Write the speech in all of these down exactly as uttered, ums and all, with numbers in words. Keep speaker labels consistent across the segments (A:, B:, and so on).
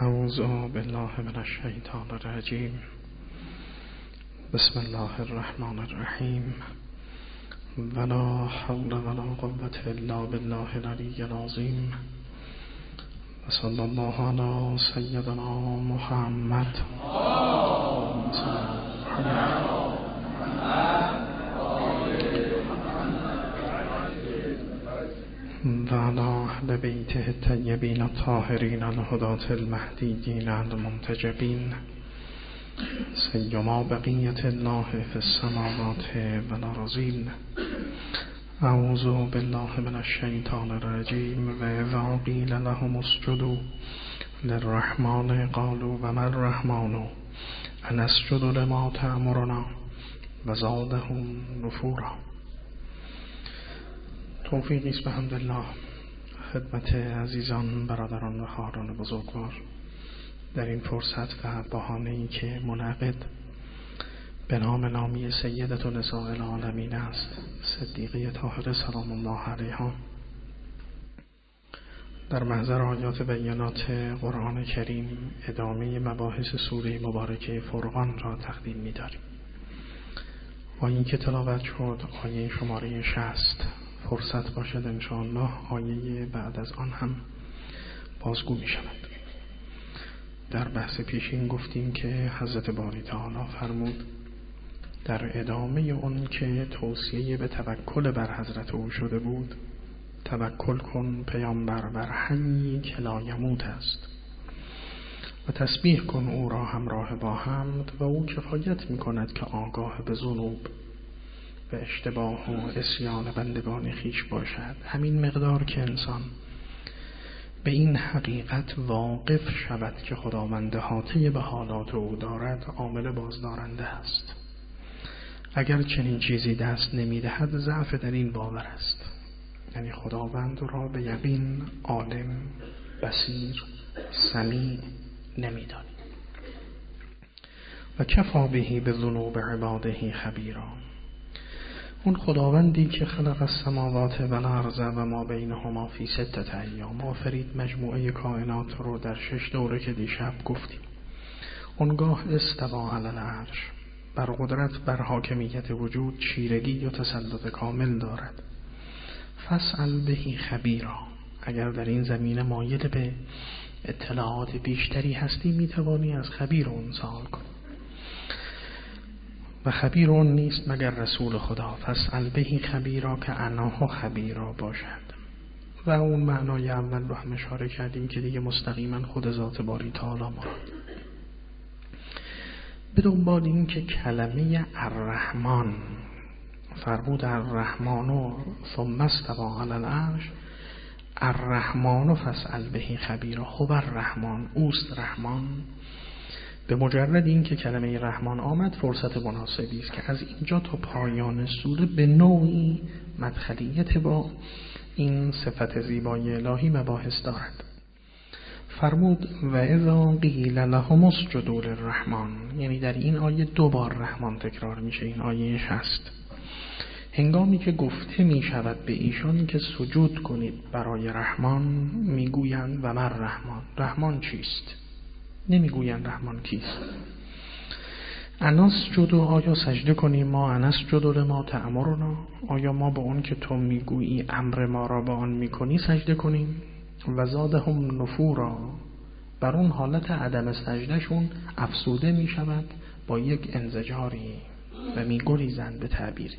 A: اعوذ بالله من الشیطان الرجیم. بسم الله الرحمن الرحیم. ولا حول ولا قوة الا بالله العلی العظیم. و صلی الله علی سیدنا محمد. و علی اهل بیته الطیبین الطاهرین الهداة المهدیین المنتجبین، سیما بقیة الله فی السماوات والارضین. اعوذ بالله من الشیطان الرجیم. و اذا قیل لهم اسجدوا للرحمن قالوا وما الرحمن انسجد لما تأمرنا و زادهم نفورا. توفیقی است بحمدالله خدمت عزیزان، برادران و خواهران بزرگوار در این فرصت و بهانه‌ای که منعقد به نام نامی سیدة نساء العالمین است، صدیقه طاهره سلام الله علیها، در محضر آیات بینات قرآن کریم ادامه مباحث سوره مبارکه فرقان را تقدیم می‌داریم. آیه که تلاوت شد آیه شماره شصت، فرصت باشد انشاءالله آیه بعد از آن هم بازگو می شود. در بحث پیشین گفتیم که حضرت باری تعالی فرمود در ادامه اون که توصیه به توکل بر حضرت او شده بود، توکل کن پیامبر بر حی که لا یموت است و تسبیح کن او را همراه با حمد و او کفایت می کند که آگاه به ذنوب و اشتباه و عصیان بندگان خیش باشد. همین مقدار که انسان به این حقیقت واقف شود که خداوند احاطه به حالات او دارد، عامل بازدارنده است. اگر چنین چیزی دست نمیدهد ضعف در این باور است، یعنی خداوند را به یقین عالم، بصیر، سمیع نمیدانی. و کفا بهی به ذنوب عباده خبیرا. اون خداوندی که خلق السماوات و الارض و ما بینهما فی ستة ایام، آفرید مجموعه کائنات رو در شش دوره که دیشب گفتیم. اونگاه استوا علی العرش، بر قدرت بر حاکمیت وجود چیرگی و تسلط کامل دارد. فاسأل بهی خبیرا، اگر در این زمینه مایل به اطلاعات بیشتری هستی میتوانی از خبیر اون سوال کنی. و خبیر اون نیست مگر رسول خدا. فاسأل بهی خبیرا که اناه خبیرا باشد. و اون معنای اول رو هم اشاره کردیم که دیگه مستقیما خود ذات باری تعالی مراد. به دنبال این که کلمه الرحمن فرمود الرحمن ثم استوى علی العرش، الرحمن فاسأل بهی خبیرا، خب الرحمن اوست رحمان. به مجرد این که کلمه رحمان آمد فرصت مناسبی است که از اینجا تا پایان سوره به نوعی مدخلیت با این صفت زیبای الهی مباحث دارد. فرمود و اذا قیل لهم اسجدوا للرحمن، یعنی در این آیه دو بار رحمان تکرار میشه، این آیه شصت. هنگامی که گفته می شود به ایشان که سجود کنید برای رحمان، میگویند و من رحمان، رحمان چیست؟ نمیگویند رحمان کیست. انسجد، آیا سجده کنیم ما؟ انسجد لما تأمرنا، آیا ما به اون که تو میگویی امر ما را به آن میکنی سجده کنیم؟ و زادهم نفورا، بر اون حالت عدم سجدهشون افسوده میشود با یک انزجاری و میگریزند به تعبیری.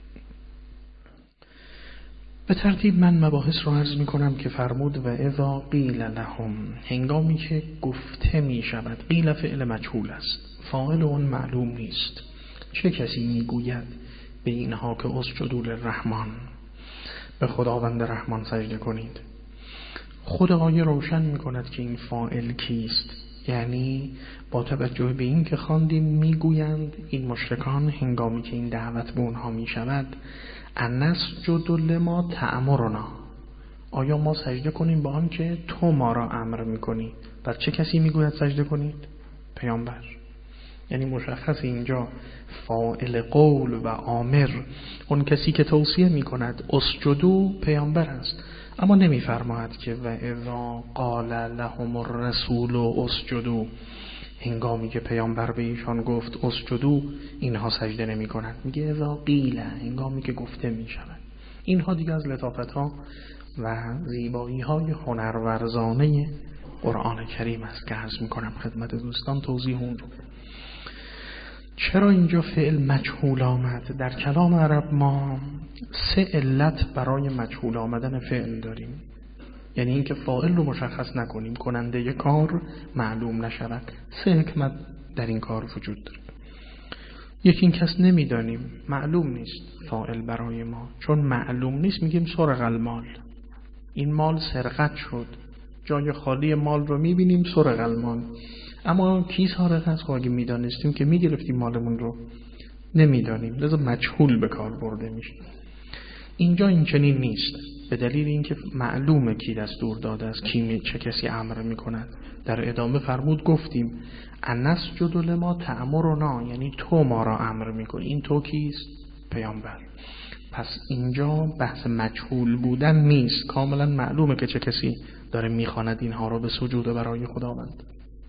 A: به ترتیب من مباحث رو عرض می کنم که فرمود و اذا قیل لهم، هنگامی که گفته می شود. قیل فعل مجهول است، فاعل اون معلوم نیست. چه کسی می گوید به اینها که اسجدوا للرحمن، به خداوند رحمان سجده کنید؟ خود آیه روشن می کند که این فاعل کیست. یعنی با توجه به این که خواندیم می گویند این مشرکان هنگامی که این دعوت به اونها می شود انسجد لما تأمرنا، آیا ما سجده کنیم با آن که تو ما را امر میکنی؟ بر چه کسی میگوید سجده کنید؟ پیامبر. یعنی مشخص اینجا فاعل قول و آمر اون کسی که توصیه میکند اسجدو پیامبر است. اما نمیفرماید که و اذا قال لهم الرسول اسجدوا، هنگامی که پیامبر به ایشان گفت اسجدوا اینها سجده نمی کنند. میگه اذا قیل، هنگامی که گفته می شود. اینها دیگه از لطافت ها و زیبایی های هنرورزانه قرآن کریم است که عرض میکنم خدمت دوستان توضیح اون رو. چرا اینجا فعل مجهول آمد؟ در کلام عرب ما سه علت برای مجهول آمدن فعل داریم. یعنی اینکه فاعل رو مشخص نکنیم، کننده یک کار معلوم نشود. سه حکمت در این کار وجود داره. یکی این کس نمیدانیم، معلوم نیست فاعل برای ما. چون معلوم نیست میگیم سرق المال، این مال سرقت شد. جای خالی مال رو میبینیم سرق المال، اما کی سارق است؟ اگه میدانستیم که میگرفتیم مالمون رو. نمیدانیم، لذا مجهول به کار برده میشه. اینجا این چنین نیست، به دلیل اینکه معلومه کی دستور داده است، کی چه کسی امر میکند. در ادامه فرمود گفتیم انسجد لما تأمرنا، یعنی تو ما را امر میکنی. این تو کیست؟ پیامبر. پس اینجا بحث مجهول بودن نیست، کاملا معلومه که چه کسی داره میخواند اینها را به سجود برای خداوند.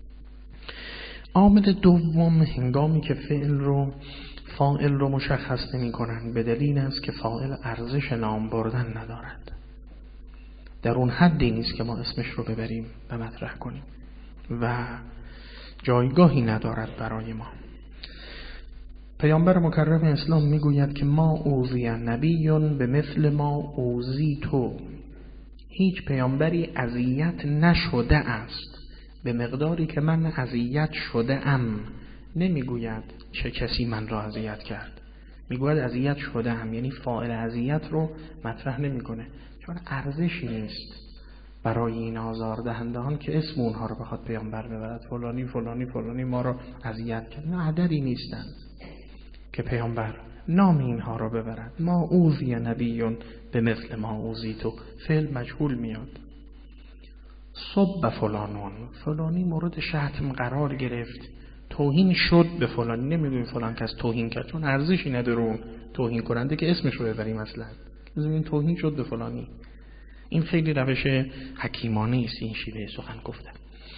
A: عامل دوم، هنگامی که فعل رو فاعل رو مشخص نمی کنند، به دلیل است که فاعل ارزش نام بردن ندارد. در اون حدی نیست که ما اسمش رو ببریم و مطرح کنیم و جایگاهی ندارد برای ما. پیامبر مکرم اسلام میگوید که ما اوذی نبیون به مثل ما اوذی تو، هیچ پیامبری اذیت نشده است به مقداری که من اذیت شده ام. نمیگوید چه کسی من را اذیت کرد، میگوید اذیت شده ام، یعنی فاعل اذیت رو مطرح نمیکنه، چون ارزشی نیست برای این آزاردهندگان که اسم اونها رو بخواد پیامبر ببرد. فلانی فلانی فلانی ما را اذیت کرد. نه، عددی نیستند که پیامبر نام اینها رو ببرد. ما اوذی نبیون به مثل ما اوذی تو، فعل مجهول میاد. صب فلانون، فلانی مورد شتم قرار گرفت، توهین شد به فلانی. نمیگویم فلان کس توهین کرد، چون ارزشی نداره اون توهین کننده که اسمش رو ببریم. اصلا بزنیم توهین شد به فلانی. این خیلی روش حکیمانه است، این شیوه سخن گفتن.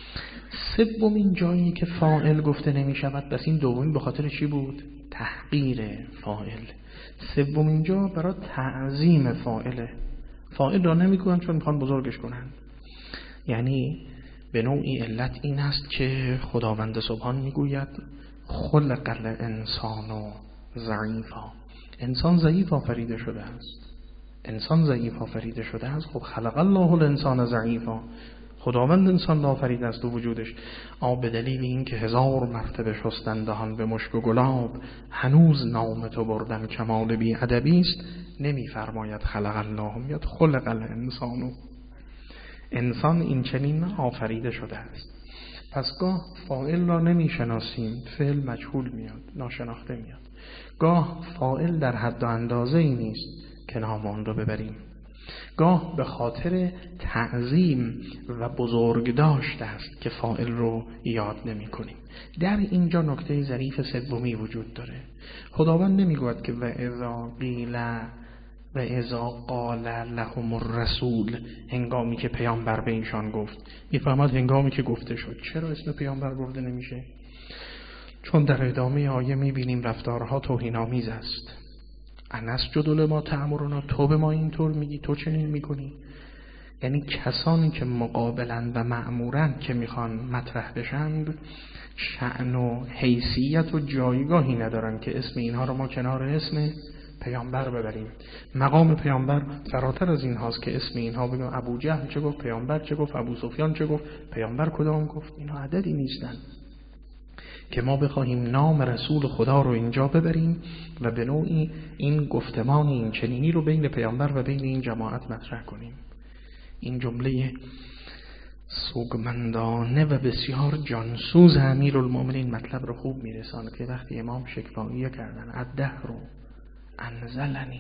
A: سومین جایی که فاعل گفته نمی شود، بس این دومین به خاطر چی بود؟ تحقیر فاعل. سومین جا برای تعظیم فاعله. فاعل را نمی کنن چون میخوان بزرگش کنن. یعنی به نوعی علت این است که خداوند سبحان میگوید خلق الانسان ضعیفا، انسان ضعیف آفریده شده است. انسان ضعیف آفریده شده است. خب خلق الله الانسان ضعیفا، خداوند انسان را آفریده است و وجودش. اما به دلیل این که هزار مرتبه شستن دهان به مشک و گلاب، هنوز نام تو بردن کمال بی ادبی است، نمیفرماید خلق الله، میاد خلق الانسان. انسان این چنین آفریده شده است. پس گاه فاعل را نمیشناسیم، فعل مجهول میاد، ناشناخته میاد. گاه فاعل در حد و اندازه ای نیست که نام آن را ببریم. گاه به خاطر تعظیم و بزرگ داشته است که فاعل رو یاد نمی کنیم. در اینجا نکته ظریف سومی وجود داره. خداوند نمیگوید که و اذا قیل و اذا قال لهم الرسول، هنگامی که پیامبر به ایشان گفت. میفهمد هنگامی که گفته شد. چرا اسم پیامبر برده نمیشه؟ چون در ادامه آیه میبینیم رفتارها توهین‌آمیز است. انسجد لما تأمرنا، تو به ما اینطور میگی، تو چنین میکنی. یعنی کسانی که مقابلند و مأمورند که میخوان مطرح بشند، شأن و حیثیت و جایگاهی ندارن که اسم اینها رو ما کنار اسم پیامبر ببریم. مقام پیامبر فراتر از این هاست که اسم اینها بگم ابو جهل چه گفت، پیامبر چه گفت، ابو سفیان چه گفت، پیامبر کدام گفت. اینا عددی نیستن که ما بخواهیم نام رسول خدا رو اینجا ببریم و به نوعی این گفتمان این چنینی رو بین پیامبر و بین این جماعت مطرح کنیم. این جمله سوگمندانه و بسیار جانسوز امیرالمومنین مطلب رو خوب میرساند که وقتی امام شکفاییه کردن الدهر انزلنی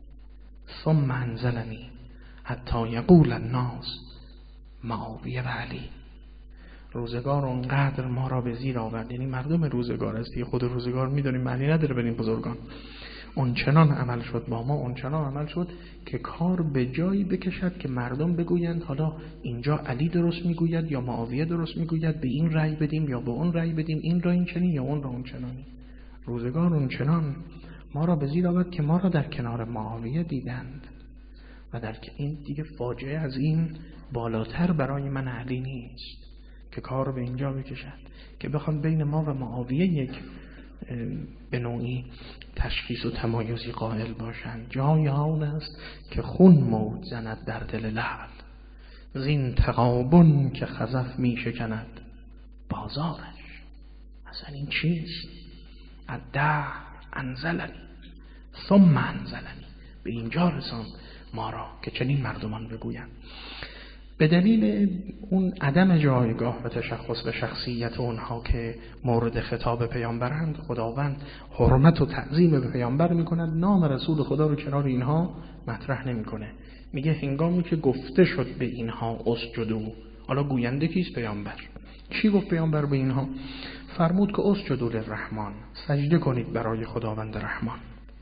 A: ثم انزلنی حتی یقول الناس معاویه و علی، روزگار اونقدر ما را به زیر آورد. یعنی مردم روزگار است، خود روزگار میدونیم معنی نداره بریم بزرگان. اونچنان عمل شد با ما، اونچنان عمل شد که کار به جایی بکشد که مردم بگویند حالا اینجا علی درست میگوید یا معاویه درست میگوید، به این رأی بدیم یا به اون رأی بدیم، این را این چنین یا اون را اون چنانی. روزگار اونچنان ما را به زیر آورد که ما را در کنار معاویه دیدند و در که این دیگه فاجعه از این بالاتر برای من علی نیست که کار به اینجا بکشد که بخوان بین ما و معاویه یک به نوعی تشخیص و تمایزی قائل باشند. جای آن است که خون موج زند در دل لعل، زین تغابن که خزف می شکند بازارش. اصلا این چیست؟ الدهر انزلنی ثم انزلنی، به اینجا رسان ما را که چنین مردمان بگویند. به دلیل اون عدم جایگاه و تشخص به شخصیت اونها که مورد خطاب پیامبرند، خداوند حرمت و تعظیم به پیامبر میکند، نام رسول خدا رو کنار اینها مطرح نمیکنه. میگه هنگامی که گفته شد به اینها اسجدوا، حالا گوینده کیست؟ پیامبر. چی گفت پیامبر به اینها؟ فرمود که اسجدوا للرحمن، سجده کنید برای خداوند رحمان.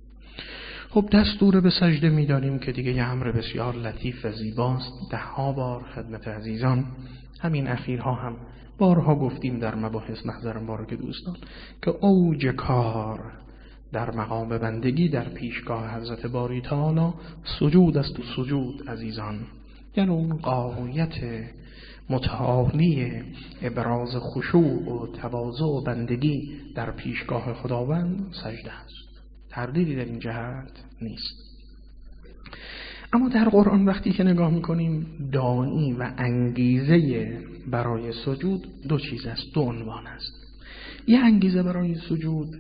A: خب دستور به سجده می‌داریم که دیگه یه امر بسیار لطیف و زیباست. ده ها بار خدمت عزیزان، همین اخیرها هم بارها گفتیم در مباحث، محضر مبارک دوستان، که اوج کار در مقام بندگی در پیشگاه حضرت باری تعالی سجود است و سجود عزیزان، یعنی اون غایت متعالی ابراز خشوع و تواضع و بندگی در پیشگاه خداوند سجده است. تردیدی در این جهت نیست. اما در قرآن وقتی که نگاه میکنیم، داعی و انگیزه برای سجود دو چیز است، دو عنوان است. یه انگیزه برای سجود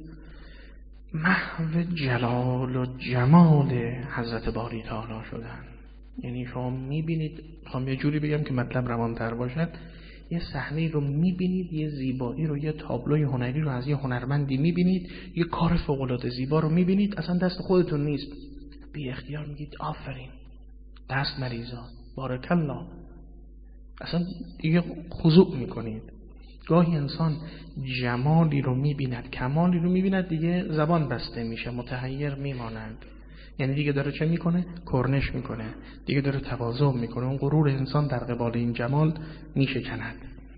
A: محو جلال و جمال حضرت باری تعالی شدن. یعنی شما میبینید، خواهم یه جوری بگم که مطلب روان‌تر باشد، یه صحنه رو میبینید، یه زیبایی رو، یه تابلوی هنری رو از یه هنرمندی میبینید، یه کار فوق‌العاده زیبا رو میبینید، اصلا دست خودتون نیست، بی اختیار میگید آفرین، دست مریضا، بارک الله، اصلا دیگه خضوع میکنید. گاهی انسان جمالی رو میبیند، کمالی رو میبیند، دیگه زبان بسته میشه، متحیر میماند. یعنی دیگه داره چه میکنه؟ کرنش میکنه، دیگه داره تواضع میکنه، اون غرور انسان در قبال این جمال میشکند.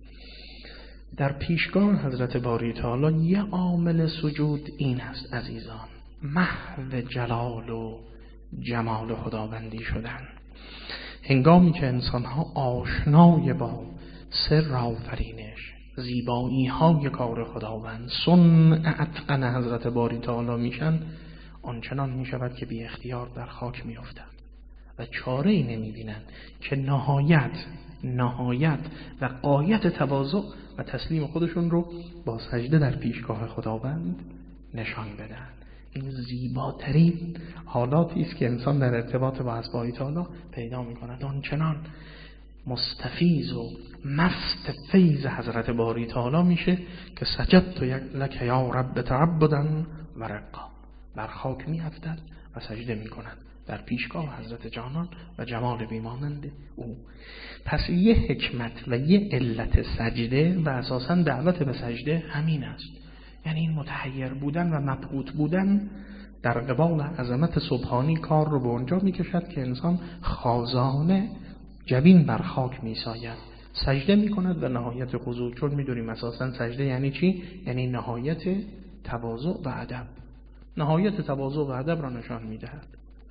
A: در پیشگاه حضرت باری تعالی یه عامل سجود این است عزیزان، محو جلال و جمال خداوندی شدن. هنگامی که انسانها آشنای با سر آفرینش، زیبایی های کار خداوند، صنع اتقن حضرت باری تعالی میشن، آنچنان می شود که بی اختیار در خاک می افتند و چاره ای نمی بینند که نهایت نهایت و غایت تواضع و تسلیم خودشون رو با سجده در پیشگاه خداوند نشان بدن. این زیباترین حالاتی است که انسان در ارتباط با باری تعالی پیدا می کند. آنچنان مستفیض و مست فیض حضرت باری تعالی میشه که سجدت لک یا رب تعبدا و رقا، بر خاک می افتد و سجده می کند در پیشگاه حضرت جانان و جمال بیمانند او. پس یه حکمت و یه علت سجده و اساساً دعوت به سجده همین است، یعنی این متحیر بودن و مبهوت بودن در قبال عظمت سبحانی کار رو به اونجا می کشد که انسان خازانه جبین بر خاک می ساید، سجده می کند و نهایت خضوع. چون می دونیم اساساً سجده یعنی چی؟ یعنی نهایت تواضع و ادب، نهایت تواضع و ادب را نشان می‌دهد.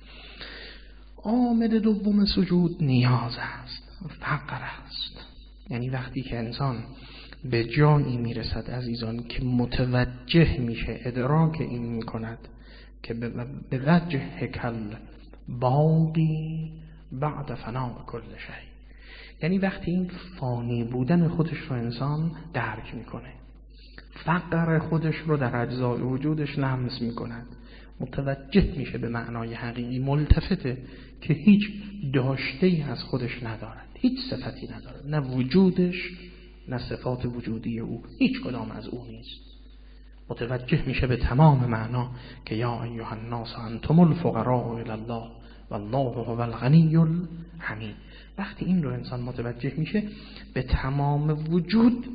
A: عامل دوم سجود نیاز است، فقر است. یعنی وقتی که انسان به جایی میرسد عزیزان که متوجه میشه، ادراک این میکند که به وجه هکل باقی بعد فنا کل شیء، یعنی وقتی این فانی بودن خودش رو انسان درک میکنه، فقر خودش رو در اجزای وجودش لمس میکند، متوجه میشه به معنای حقیقی، ملتفته که هیچ داشته‌ای از خودش ندارد، هیچ صفتی ندارد، نه وجودش نه صفات وجودی او، هیچ کدام از او نیست. متوجه میشه به تمام معنا که یا ایها الناس انتم الفقراء الی الله والله هو الغنی الحمید. وقتی این رو انسان متوجه میشه، به تمام وجود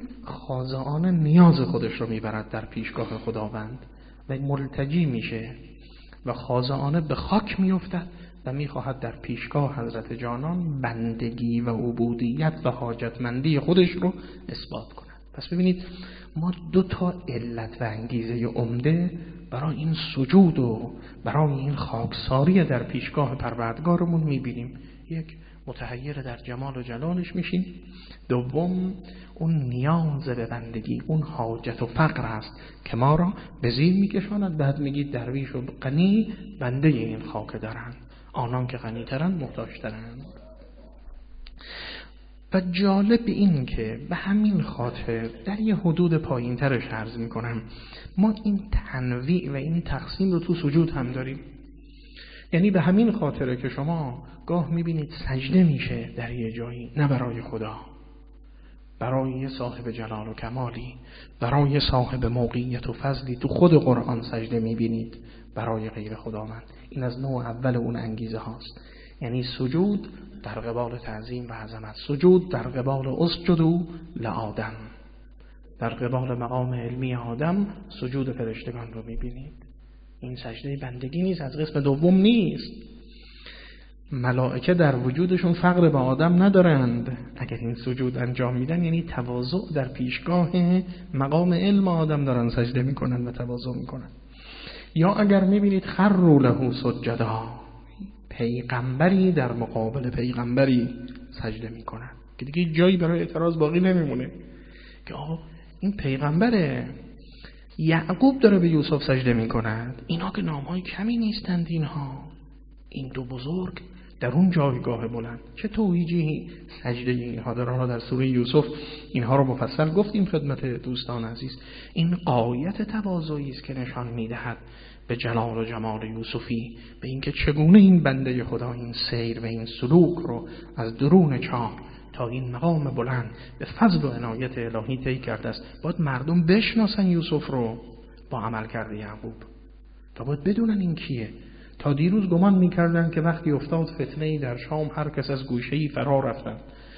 A: خاضعانه نیاز خودش رو میبرد در پیشگاه خداوند و ملتجی میشه و خاضعانه به خاک میافتد و میخواهد در پیشگاه حضرت جانان بندگی و عبودیت و حاجتمندی خودش رو اثبات کند. پس ببینید ما دو تا علت و انگیزه عمده برای این سجود و برای این خاکساری در پیشگاه پروردگارمون میبینیم. یک، متحیر در جمال و جلالش میشیم. دوم، اون نیاز به بندگی، اون حاجت و فقر است که ما را به زیر میکشاند. بعد میگید درویش و غنی بنده این خاک دارند، آنان که غنی ترند محتاج ترند. و جالب این که به همین خاطر در یه حدود پایین ترش عرض میکنم ما این تنویع و این تقسیم رو تو سجود هم داریم. یعنی به همین خاطره که شما گاه میبینید سجده میشه در یه جایی، نه برای خدا، برای صاحب جلال و کمالی، برای صاحب موقعیت و فضلی. تو خود قرآن سجده میبینید برای غیر خداوند. این از نوع اول اون انگیزه هاست. یعنی سجود در قبال تعظیم و عظمت، سجود در قبال اسجدوا لآدم، در قبال مقام علمی آدم سجود فرشتگان رو میبینید. این سجده بندگی نیست، از قسم دوم نیست. ملائکه در وجودشون فقر به آدم ندارند. اگر این سجود انجام میدن یعنی تواضع در پیشگاه مقام علم آدم دارن سجده میکنن و تواضع میکنن. یا اگر میبینید خروا له سجدا، پیغمبری در مقابل پیغمبری سجده میکنن که دیگه جایی برای اعتراض باقی نمیمونه که آقا این پیغمبره. یعقوب داره به یوسف سجده میکند. اینا که نامهای کمی نیستند، اینها این دو بزرگ در اون جایگاه بلند. چه توهیجی سجده اینها داره. در سوره یوسف اینها رو مفصل گفتیم خدمت دوستان عزیز. این غایت تواضعی است که نشان میدهد به جلال و جمال یوسفی، به اینکه چگونه این بنده خدا این سیر و این سلوک رو از درون چاه تا این مقام بلند به فضل و عنایت الهی طی کرده است. باید مردم بشناسن یوسف رو با عمل کرده یعقوب، تا باید بدونن این کیه. تا دیروز گمان میکردن که وقتی افتاد فتنه‌ای در شام هر کس از گوشه‌ای فرار رفتن.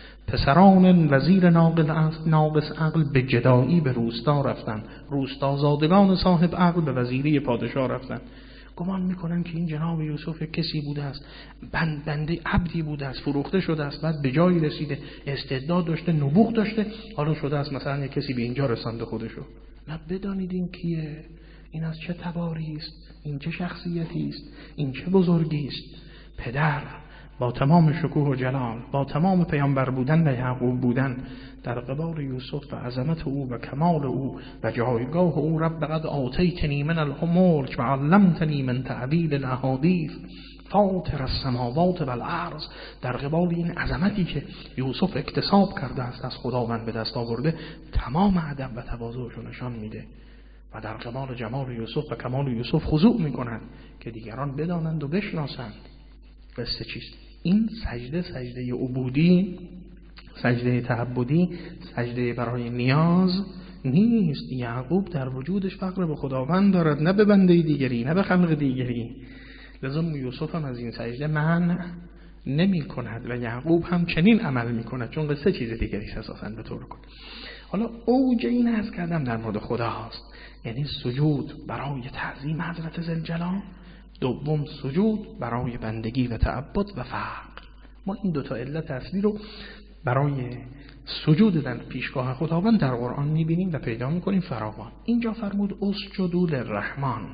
A: پسران وزیر ناقص عقل به جدایی به روستا رفتن، روستا زادگان صاحب عقل به وزیری پادشاه رفتن. گمان میکنن که این جناب یوسف کسی بوده است، بند بنده عبدی بوده است، فروخته شده است، بعد به جایی رسیده، استعداد داشته، نبوغ داشته، حالا شده است مثلا یک کسی به اینجا رسانده خودشو. نه، بدانید این کیه، این از چه تباری است، این چه شخصیتی است، این چه بزرگی است. پدر با تمام شکوه و جلال، با تمام پیامبر بودن و یعقوب بودن، در قبال یوسف و عظمت او و کمال او و جایگاه او، رب قد آتیتنی من الملک و علمتنی من تعبیل الاحادیث فاطر السماوات و الارض، در قبال این عظمتی که یوسف اکتساب کرده است، از خداوند به دست آورده، تمام ادب و تواضعش رو نشان میده و در قبال جمال یوسف و کمال یوسف خضوع میکنند که دیگران بدانند و بشناسند. قصه چیست؟ این سجده سجده عبودی، سجده تعبدی، سجده برای نیاز نیست. یعقوب در وجودش فقر به خداوند دارد، نه به بنده دیگری، نه به خلق دیگری. لذا یوسف هم از این سجده منع نمی کند و یعقوب هم چنین عمل می کند، چون قصه چیز دیگری اساساً به طور کن. حالا اوج این عرض کردم در مورد خدا هست، یعنی سجود برای تعظیم حضرت ذوالجلال، دوم سجود برای بندگی و تعبد و فقر. ما این دوتا علت اصلی رو برای سجود در پیشگاه خداوند در قرآن میبینیم و پیدا میکنیم فراوان. اینجا فرمود اسجدوا للرحمن.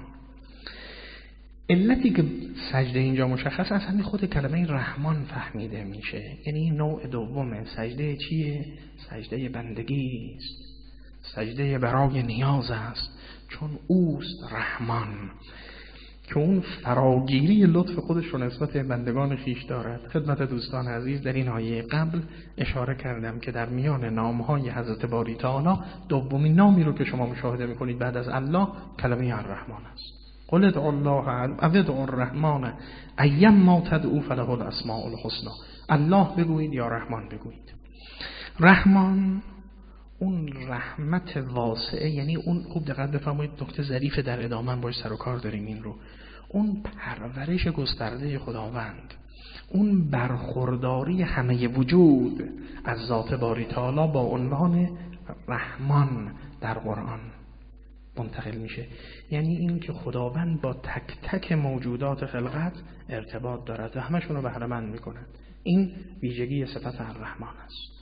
A: علتی که سجده اینجا مشخص از همین خود کلمه رحمان فهمیده میشه، یعنی نوع دومه. سجده چیه؟ سجده بندگی است، سجده برای نیاز است، چون اوست رحمان که اون فراگیری لطف خودش رو نسبت بندگان خیش دارد. خدمت دوستان عزیز در این آیه قبل اشاره کردم که در میان نامهای حضرت باری تعالی دومین نامی رو که شما مشاهده میکنید بعد از الله کلمه الرحمن است. قل ادعوا الله او ادعوا الرحمن ایما تدعوا فله الاسماء الحسنى. الله بگویید یا رحمان بگویید. رحمان اون رحمت واسعه، یعنی اون، خوب دقت بفرمایید نکته ظریف در ادامه باش سر و کار داریم این رو، اون پرورش گسترده خداوند، اون برخورداری همه وجود از ذات باری تعالی با عنوان رحمان در قرآن منتقل میشه. یعنی این که خداوند با تک تک موجودات خلقت ارتباط دارد و همشون رو بهره مند میکنه. این ویژگی صفت الرحمن است.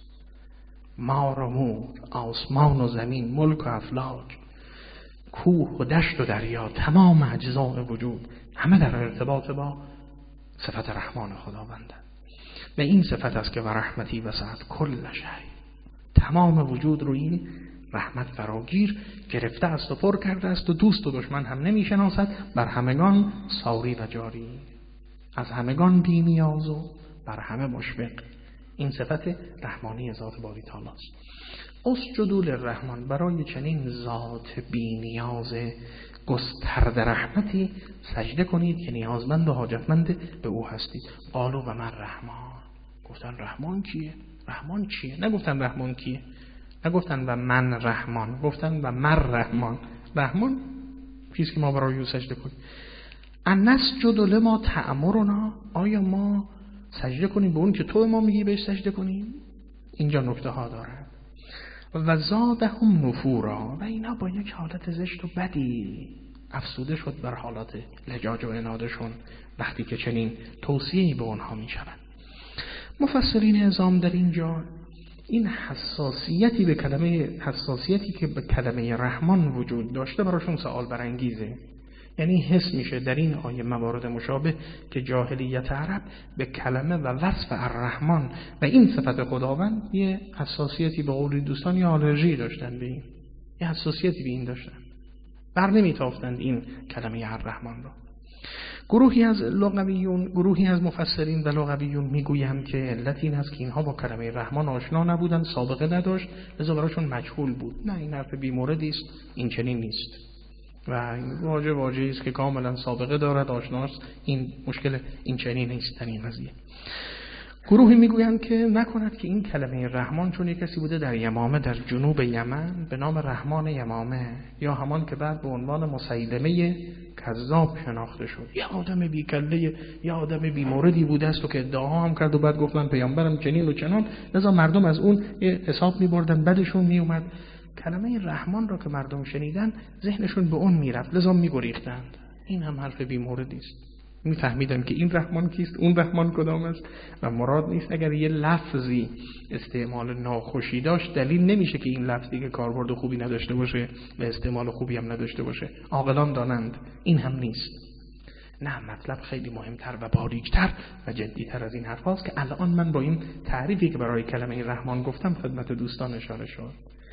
A: مار و مور، آسمان و زمین، ملک و افلاک، کوه و دشت و دریا، تمام اجزاء وجود همه در ارتباط با صفت رحمان خداونده. و این صفت است که و رحمتی وسعت کل شیء، تمام وجود رو این رحمت فراگیر گرفته است و پر کرده است و دوست و دشمن هم نمیشناسد، بر همگان ساری و جاری، از همگان بی نیاز و بر همه مشفق. این صفت رحمانی ذات باری تعالی است. اسجدوا للرحمن، برای چنین ذات بی نیاز گسترده رحمتی سجده کنید که نیازمند و حاجتمند به او هستید. قالوا و من رحمان، گفتن رحمان کیه؟ رحمان چیه؟ نگفتن رحمان کیه، نگفتن و من رحمان، گفتن و مر رحمان. رحمان چیزی که ما برای او سجده کنیم. ان نسجد لما تأمرنا، آیا ما سجده کنیم به اون که تو ما میگی بهش سجده کنیم؟ اینجا نکته ها داره. و زادهم نفورا، و اینا با یک حالت زشت و بدی افسوده شد بر حالات لجاج و عنادشون وقتی که چنین توصیه‌ای به اونها می شود. مفسرین اعظام در اینجا این حساسیتی به کلمه حساسیتی که به کلمه رحمان وجود داشته براشون سوال برانگیزه. یعنی حس میشه در این آیه موارد مشابه که جاهلیت عرب به کلمه و وصف الرحمن و این صفت خداوند یه حساسیتی به قول دوستان یا آلرژی داشتن، به این یه حساسیتی به این داشتن، بر نمیتافتند این کلمه الرحمن را. گروهی از لغویون، گروهی از مفسرین و لغویون میگویند که علت این است که اینها با کلمه رحمان آشنا نبودند، سابقه نداشت، لذا براشون مجهول بود. نه، این حرف بی‌موردی است، این چنین نیست و این واژه واژه‌ای است که کاملا سابقه دارد، آشناست. این مشکل این چنین نیست در این قضیه. گروهی میگویند که نکند که این کلمه رحمان چون یک کسی بوده در یمامه در جنوب یمن به نام رحمان یمامه، یا همان که بعد به عنوان مسیلمه کذاب شناخته شد، یا آدم بی کله، یا آدم بی موردی بوده است و که ادعا هم کرد و بعد گفتن پیامبرم چنین و چنان، لذا مردم از اون حساب می‌بردن، بعدشون میومد کلمه رحمان را که مردم شنیدن ذهنشون به اون میرفت، لذا میگریختند. این هم حرف بی موردی است. میفهمیدن که این رحمان کیست، اون رحمان کدام است و مراد نیست. اگر یه لفظی استعمال ناخوشی داشت دلیل نمیشه که این لفظی که کاربرد خوبی نداشته باشه و استعمال خوبی هم نداشته باشه. عاقلان دانند این هم نیست. نه، مطلب خیلی مهمتر و باریکتر و جدیتر از این حرف هاست که الان من با این تعریفی که برای کلمه رحمان گفتم خدمت دوستان اشاره شد.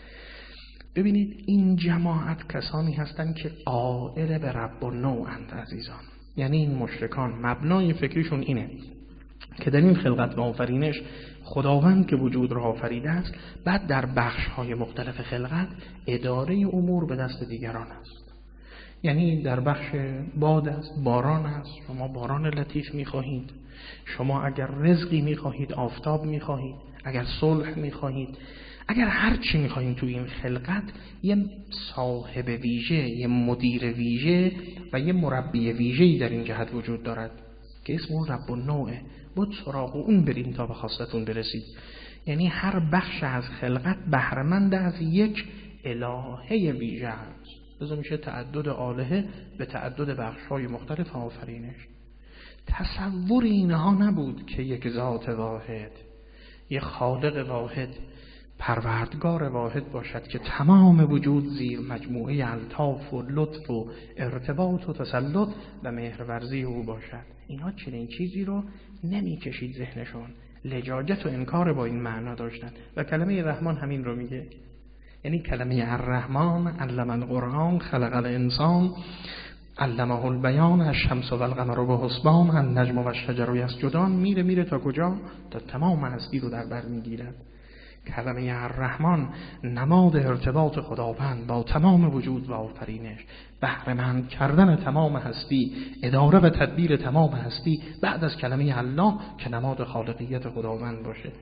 A: ببینید این جماعت کسانی هستند که قائل به رب و نوعند عزیزان. یعنی این مشرکان مبنای فکریشون اینه که در این خلقت و آفرینش خداوند که وجود را آفریده است، بعد در بخش‌های مختلف خلقت اداره امور به دست دیگران است. یعنی در بخش باد است، باران است، شما باران لطیف می‌خواهید، شما اگر رزقی می‌خواهید آفتاب می‌خواهید، اگر صلح می‌خواهید، اگر هر چی می‌خواهید تو این خلقت یه صاحب ویژه، یه مدیر ویژه و یه مربی ویژه‌ای در این جهت وجود دارد که اسم اون رب النوعه. بود سراغ اون برین تا به خواستتون برسید. یعنی هر بخش از خلقت بهره‌مند از یک الهه ویژه است. لذا میشه تعدد الهه به تعدد بخش‌های مختلف آفرینش. تصور اینها نبود که یک ذات واحد، یک خالق واحد، پروردگار واحد باشد که تمام وجود زیر مجموعه الطاف و لطف و ارتباط و تسلط و مهرورزی او باشد. اینها چنین چیزی رو نمی کشید ذهنشون، لجاجت و انکار با این معنا داشتن و کلمه رحمان همین رو میگه. یعنی کلمه الرحمن علم القرآن خلق الانسان علمه البیان الشمس و القمر و حسبان النجم و الشجر یسجدان، میره میره تا کجا؟ تا تمام هستی رو در بر میگیرد. کلمه الرحمن نماد ارتباط خداوند با تمام وجود و آفرینش، بهره‌مند کردن تمام هستی، اداره و تدبیر تمام هستی بعد از کلمه الله که نماد خالقیت خداوند باشه.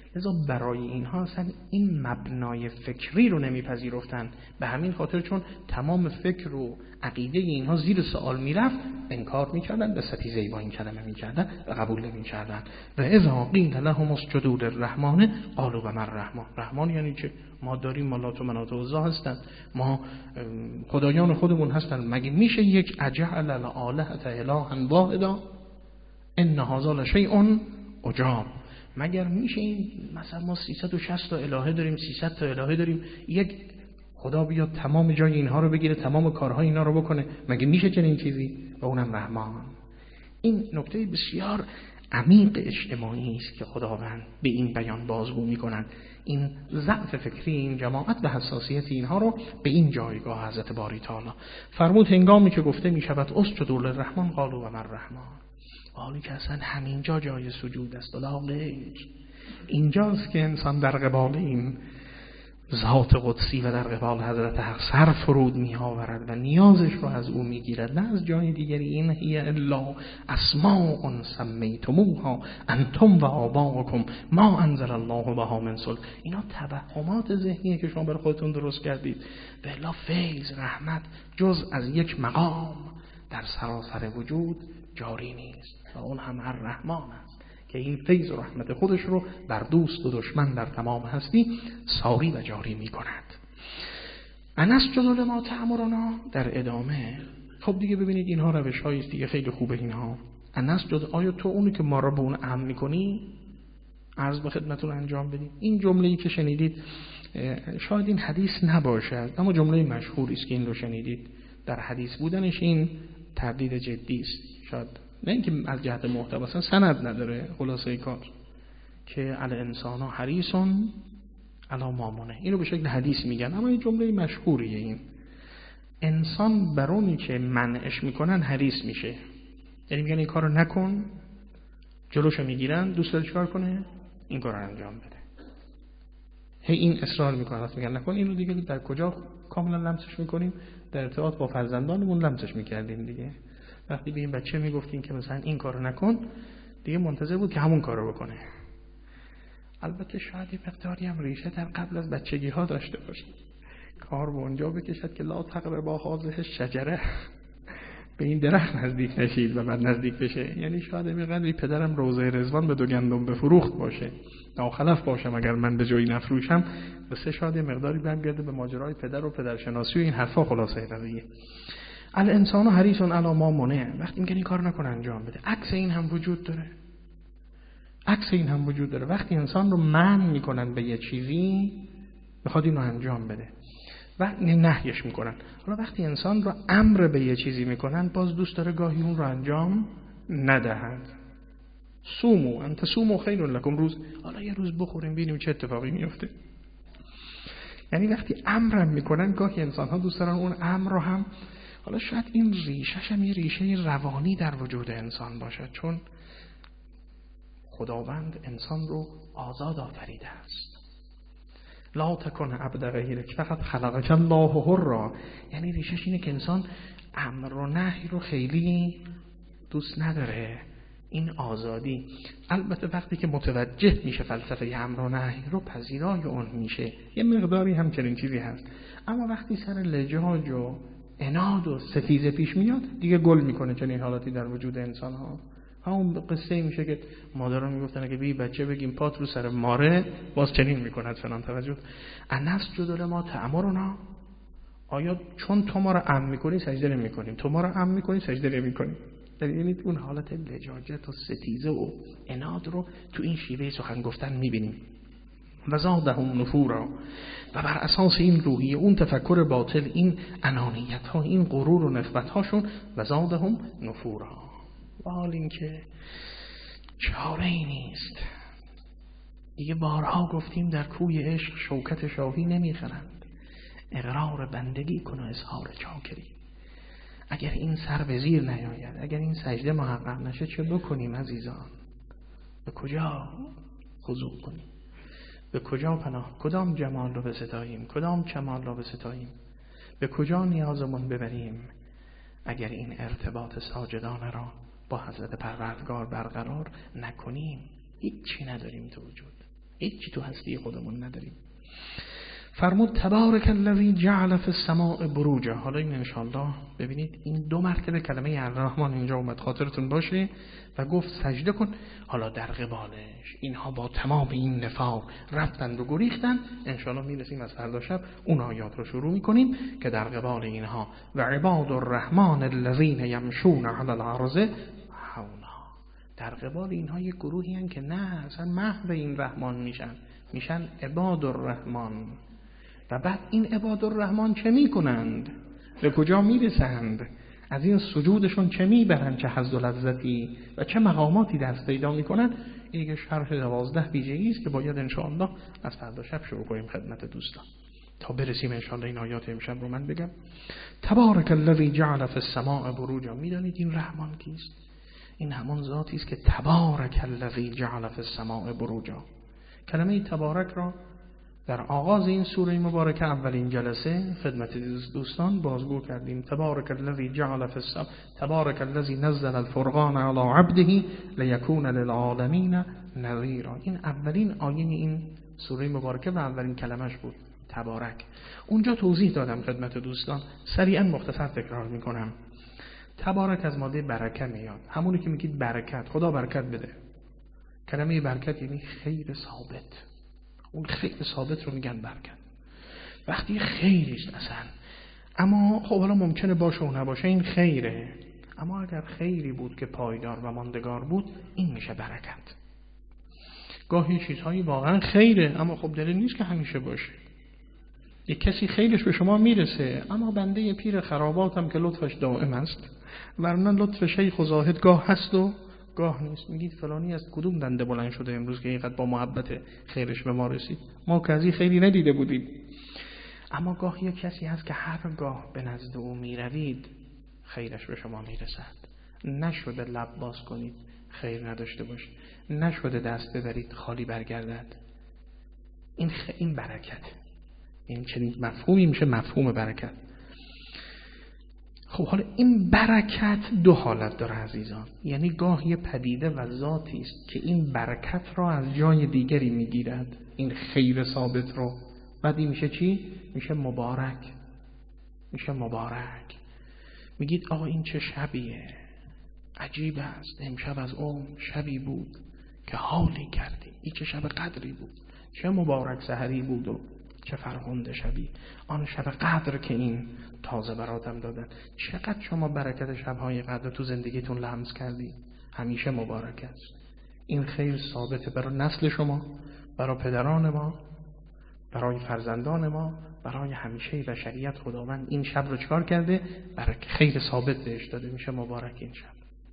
A: لذا برای اینها اصلا این مبنای فکری رو نمیپذیرفتن. به همین خاطر چون تمام فکر و عقیده اینها زیر سوال میرفت، انکار میکردن، به ستیزه با این کلمه میکردن و قبول نمیکردن. و اذا قیل لهم اسجدوا للرحمن قالوا وما الرحمن. رحمان یعنی چه؟ ما داریم ملات و منات و عزا هستن، ما خدایان خودمون هستن، مگه میشه یک اجعل الالهة الها واحدا ان هذا لشیء عجاب؟ مگر میشه این مثلا ما سیصد و شصت تا الهه داریم، سیصد تا الهه داریم، یک خدا بیاد تمام جای اینها رو بگیره، تمام کارهای اینا رو بکنه؟ مگه میشه چنین چیزی؟ و اونم رحمان. این نکته بسیار عمیق اجتماعی است که خداوند به این بیان بازگو میکنند. این ضعف فکری این جماعت و حساسیت اینها رو به این جایگاه حضرت باری تعالی فرمود هنگامی که گفته میشود اسجدوا للرحمن قالوا وما الرحمن. حالی که اصلا همینجا جای سجود است. لالیک اینجاست که انسان در قبال این ذات قدسی و در قبال حضرت حق سر فرود می آورد و نیازش رو از او می گیرد، نه از جای دیگری. این هی الا اسماء سمیتموها انتم و آباؤکم ما انزل الله بها من سلطان. اینا توهمات ذهنیه که شما برای خودتون درست کردید. به الا فیض رحمت جز از یک مقام در سراسر وجود جاری نیست و اون هم الرحمن است که این فیض و رحمت خودش رو بر دوست و دشمن در تمام هستی ساری و جاری می کند. انسجد لما تأمرنا در ادامه. خب دیگه ببینید اینها روش هاییست دیگه، خیلی خوبه اینها. انسجد، آیا تو اونی که ما رو به اون امر میکنی عرض به خدمتون انجام بدیم؟ این جمله‌ای که شنیدید شاید این حدیث نباشد، اما جمله مشهوری است که این رو شنیدید. در حدیث بودنش این تردید جدی است، شاید نه اینکه از جهت محتوا اصلا سند نداره. خلاصه کار که الانسان حریص علی ما منع، اینو به شکل حدیث میگن، اما این جمله مشهوریه. این انسان برونی که منعش میکنن حریص میشه، یعنی میگن این کارو نکن، جلوشو میگیرن، دوست داره چیکار کنه؟ این کارو انجام بده. هی این اصرار میکنن، وقتی میگن نکن، اینو دیگه در کجا کاملا لمسش میکنیم؟ در ارتباط با فرزندانمون لمسش میکردیم دیگه. وقتی به این بچه میگفتین که مثلا این کارو نکن، دیگه منتظر بود که همون کارو بکنه. البته شاید یه مقداری هم ریشه در قبل از بچگی ها داشته باشه، کار به اونجا بکشد که لا تقربا هذه شجره، به این درخت نزدیک نشید و بعد نزدیک بشه. یعنی شاید میگن پدرم روزه رضوان به دو گندم بفروخت باشه، ناخلف باشم اگر من به جایی نفروشم. بسه شاید یه مقداری برمیگرده به ماجرای پدر و پدرشناسی و این حرفا. خلاصه قضیه الانسان حریص علی ما منع، وقتی میگن این کار نکن انجام بده. عکس این هم وجود داره، عکس این هم وجود داره. وقتی انسان رو منع میکنن به یه چیزی میخواد اینو انجام بده، وقتی نهیش میکنن. حالا وقتی انسان رو امر به یه چیزی میکنن، باز دوست داره گاهی اون رو انجام ندهد. صوموا انت صوموا خیر لکم، روز حالا یه روز بخوریم ببینیم چه اتفاقی میفته. یعنی وقتی امرم میکنن، گاهی انسان ها دوست دارن اون امر رو هم، حالا شاید این ریشش هم یه ریشه روانی در وجود انسان باشد، چون خداوند انسان رو آزاد آفریده است. لا تکن عبد غیرک فقط خلقک الله حرا. یعنی ریشش اینه که انسان امر و نهی رو خیلی دوست نداره، این آزادی. البته وقتی که متوجه میشه فلسفه امر و نهی رو، پذیرای اون میشه، یه مقداری هم چنین چیزی هست. اما وقتی سر لجاج و عناد و ستیزه پیش میاد، دیگه گل میکنه چنین حالاتی در وجود انسان ها. همون قصه میشه که مادران میگفتن اگه بی بچه بگیم پات رو سر ماره، باز چنین میکند فلان. توجه انسجد لما تأمرنا، آیا چون تو ما رو امر میکنی سجده نمیکنیم، تو ما رو امر میکنی سجده نمیکنیم؟ یعنی اون حالت لجاجت و ستیزه و عناد رو تو این شیوه سخن گفتن میبینیم. و زادهم نفورا، و بر اساس این روحیه، اون تفکر باطل، این انانیت ها، این غرور و نخوت هاشون، و زادهم نفورا. و حال این که چاره ای نیست دیگه. بارها گفتیم در کوی عشق شوکت شاهی نمیخرند، اقرار بندگی کن و اظهار چاکری. اگر این سر به زیر نیاید، اگر این سجده محقق نشه، چه بکنیم عزیزان؟ به کجا خضوع کنیم؟ به کجا پناه؟ کدام جمال رو بستاییم؟ کدام کمال رو بستاییم؟ به کجا نیازمون ببریم اگر این ارتباط ساجدانه را با حضرت پروردگار برقرار نکنیم؟ هیچی نداریم تو وجود، هیچی تو هستی خودمون نداریم. فرمود تبارک الذی جعل فی السماء بروجا. حالا این انشاءالله ببینید این دو مرتبه کلمه الرحمن اینجا اومد، خاطرتون باشه، و گفت سجده کن. حالا در قبالش اینها با تمام این نفاق رفتند و گریختن. انشاءالله میرسیم از فردا شب اون آیات رو شروع میکنیم که در قبال اینها و عباد الرحمن الذین یمشون علی الارض هونا. در قبال اینها یک گروهی هستند که نه اصلا محو این رحمان میشن، میشن عباد الرحمن. و بعد این عباد الرحمن چه میکنند؟ به کجا میرسند؟ از این سجودشون چه میبرند؟ چه حظ و لذتی و چه مقاماتی دست پیدا میکنند؟ این یک شرح دوازده ویژگی است که باید انشاءالله از فردا شب شروع کنیم خدمت دوستان تا برسیم انشاءالله این آیات امشب رو من بگم. تبارک الذی جعل فی السماء بروجا. میدانید این رحمان کیست؟ این همان ذاتی است که تبارک الذی جعل فی السماء بروجا. کلمه تبارک را در آغاز این سوره مبارکه اولین جلسه خدمت دوستان بازگو کردیم. تبارک الذی جعل فی السماء، تبارک الذی نزل الفرقان علی عبده لیکون للعالمین نذیرا. این اولین آیه این سوره مبارکه و اولین کلمش بود، تبارک. اونجا توضیح دادم خدمت دوستان، سریعا مختصر تکرار میکنم. تبارک از ماده برکه میاد، همونی که میگید برکت، خدا برکت بده. کلمه برکت یعنی خیر ثابت. اون خیر ثابت رو میگن برکت. وقتی خیریست اصلا، اما خب حالا ممکنه باشه و نباشه، این خیره، اما اگر خیری بود که پایدار و ماندگار بود این میشه برکت. گاهی چیزهایی واقعا خیره اما خب دلیل نیست که همیشه باشه. یک کسی خیرش به شما میرسه اما بنده پیر خرابات هم که لطفش دائم است، ورنه لطف شیخ و زاهد گاه هست و گاه نیست. میگید فلانی از کدوم دنده بلند شده امروز که اینقدر با محبت خیرش به ما رسید؟ ما که از این خیری ندیده بودیم. اما گاه یک کسی هست که هر گاه به نزد او میروید خیرش به شما میرسد. نشده لب باز کنید خیر نداشته باشید، نشده دست ببرید خالی برگردد. این خ... این برکت، این چنین مفهومی میشه مفهوم برکت. خب حالا این برکت دو حالت داره عزیزان. یعنی گاه یه پدیده و ذاتی است که این برکت را از جای دیگری میگیرد، این خیر ثابت رو. بعد این میشه چی؟ میشه مبارک. میشه مبارک. میگید آقا این چه شبیه، عجیب است، امشب از اون شبی بود که حالی کردیم، این چه شب قدری بود، چه مبارک سحری بود و چه فرخنده شبی، آن شب قدر که این تازه براتم دادن. چقدر شما برکت شبهای قدر تو زندگیتون لمس کردی؟ همیشه مبارک است. این خیر ثابته برای نسل شما، برای پدران ما، برای فرزندان ما، برای همیشه بشریت. خداوند این شب رو چکار کرده؟ برای خیر ثابت بهش داده، میشه مبارک این شب.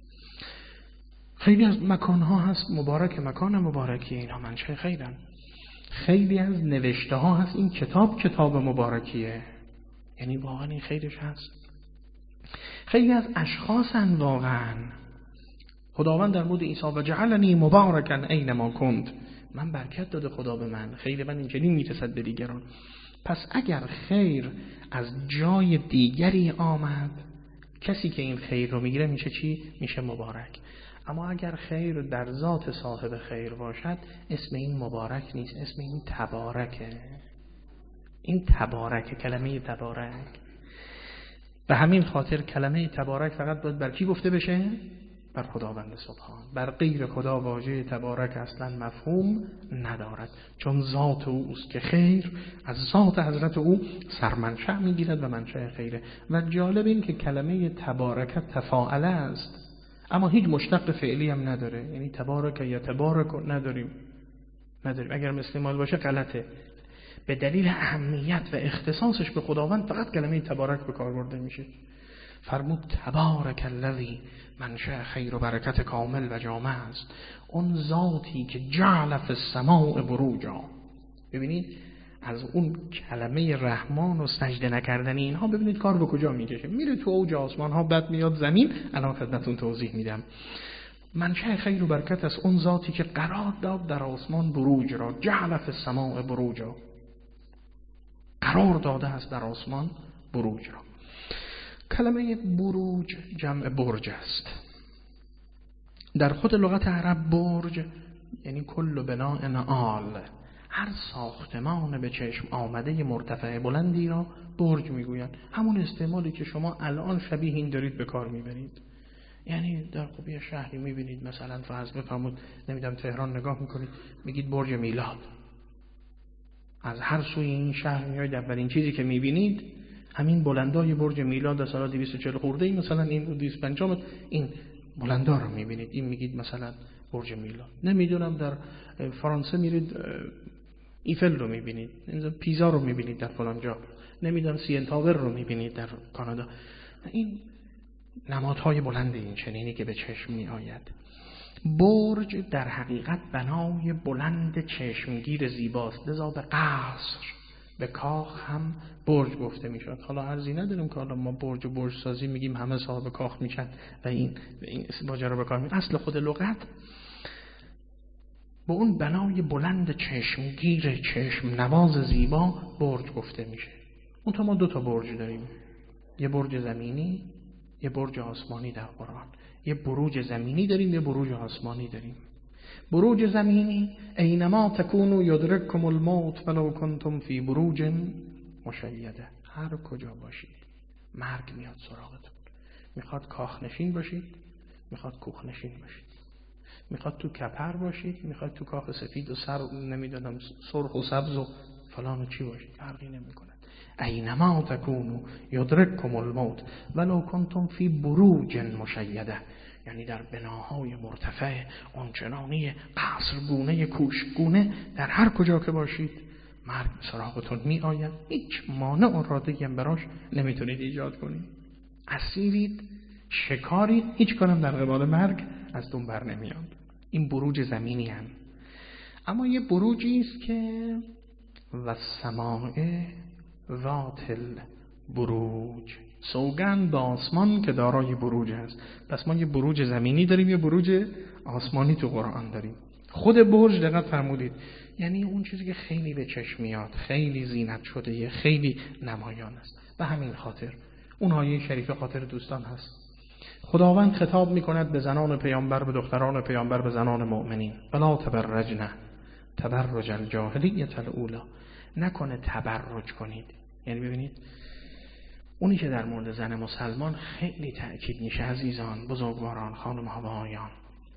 A: خیلی از مکانها هست مبارک، مکان مبارکی اینا منشأ خیرن. خیلی از نوشته ها هست این کتاب کتاب مبارکیه، یعنی واقعا این خیرش هست. خیلی از اشخاص هستن واقعا. خداوند در مورد عیسی و جعلنی مبارکا اینما کنت، من برکت داده خدا به من، خیر من اینجوری میرسد به دیگران. پس اگر خیر از جای دیگری آمد، کسی که این خیر رو میگیره میشه چی؟ میشه مبارک. اما اگر خیر در ذات صاحب خیر باشد اسم این مبارک نیست، اسم این تبارکه. این تبارک، کلمه تبارک. به همین خاطر کلمه تبارک فقط باید بر کی گفته بشه؟ بر خداوند سبحان. بر غیر خدا واژه تبارک اصلا مفهوم ندارد، چون ذات اوست که خیر از ذات حضرت او سرمنشأ میگیرد و منشأ خیره. و جالب این که کلمه تبارک تفاعله است اما هیچ مشتق فعلی هم نداره، یعنی تبارک یا تبارک نداریم نداریم اگر مثل مال باشه غلطه. به دلیل اهمیت و اختصاصش به خداوند فقط کلمه تبارک به کار برده میشه. فرمود تبارک الذی، منشأ خیر و برکت کامل و جامع است، اون ذاتی که جعل فی السماء بروجا. ببینید از اون کلمه رحمان و سجده نکردن اینها ببینید کار به کجا میکشه، میره تو اوج آسمان ها، بعد میاد زمین. الان خدمتتون توضیح میدم. منشأ خیر و برکت از اون ذاتی که قرار داد در آسمان بروج را، جعل فی السماء بروجا، قرار داده است در آسمان بروج را. کلمه بروج جمع برج است. در خود لغت عرب برج یعنی کل بناء عال، هر ساختمان به چشم آمده مرتفع بلندی را برج میگویند. همون استعمالی که شما الان شبیه این دارید به کار میبرید. یعنی در خوبی شهری میبینید، مثلا فرض بفرمایید نمیدونم تهران نگاه میکنید میگید برج میلاد، از هر سوی این شهر میایید اولین چیزی که میبینید همین بلندای برج میلاد از سال دویست و چهل خورده ای، مثلا این دویست و پنجاه این بلندا رو میبینید، این میگید مثلا برج میلاد. نمیدونم در فرانسه میرید ایفل رو میبینید، پیزا رو میبینید در فلان جا، نمیدونم سی ان تاور رو میبینید در کانادا. این نمادهای بلند این چنینی که به چشم می آید. برج در حقیقت بنای بلند چشمگیر زیباست، لذا به قصر به کاخ هم برج گفته می شود. حالا عرضی نداریم که حالا ما برج و برج سازی میگیم همه صاحب کاخ میشن و این این واژه رو به کار می. اصل خود لغت به اون بنای بلند چشمگیر چشم نواز زیبا برج گفته میشه. اون تا ما دو تا برج داریم، یه برج زمینی یه برج آسمانی در قرآن. یه بروج زمینی داریم یه بروج آسمانی داریم. بروج زمینی اینما تکونوا یدرککم الموت ولو کنتم فی بروج مشیده. هر کجا باشید مرگ میاد سراغتون. میخواد کاخ نشین باشید، میخواد کوخ نشین باشید، میخواد تو کپر باشید، میخواد تو کاخ سفید و سر نمیدونم سرخ و سبز و فلان و چی باشید، فرقی نمیکنه. اینما تکونوا یدرککم الموت ولو کنتم فی بروج مشیده، یعنی در بناهای مرتفع آنچنانی قصرگونه کوشگونه در هر کجا که باشید مرگ سراغتون می آید. هیچ مانع و راده‌ای هم براش نمیتونید ایجاد کنید. اسیرید، شکارید، هیچ کنم در قبال مرگ از دون بر نمیاد. این بروج زمینی هم. اما یه بروجی است که و السماء ذات البروج، سوگند به آسمان که دارای بروج است. پس ما یه بروج زمینی داریم یه بروج آسمانی تو قرآن داریم. خود برج دقت فرمودید یعنی اون چیزی که خیلی به چشم میاد، خیلی زینت شده، یه خیلی نمایان است. به همین خاطر اون آیه شریف خاطر دوستان هست. خداوند خطاب میکند به زنان پیامبر، به دختران پیامبر، به زنان مؤمنین: فلا تبرجن تبرج الجاهلیة الاولی. نکنه تبرج کنید. یعنی ببینید اونی که در مورد زن مسلمان خیلی تأکید میشه عزیزان، بزرگواران، خانم ها و آقایان،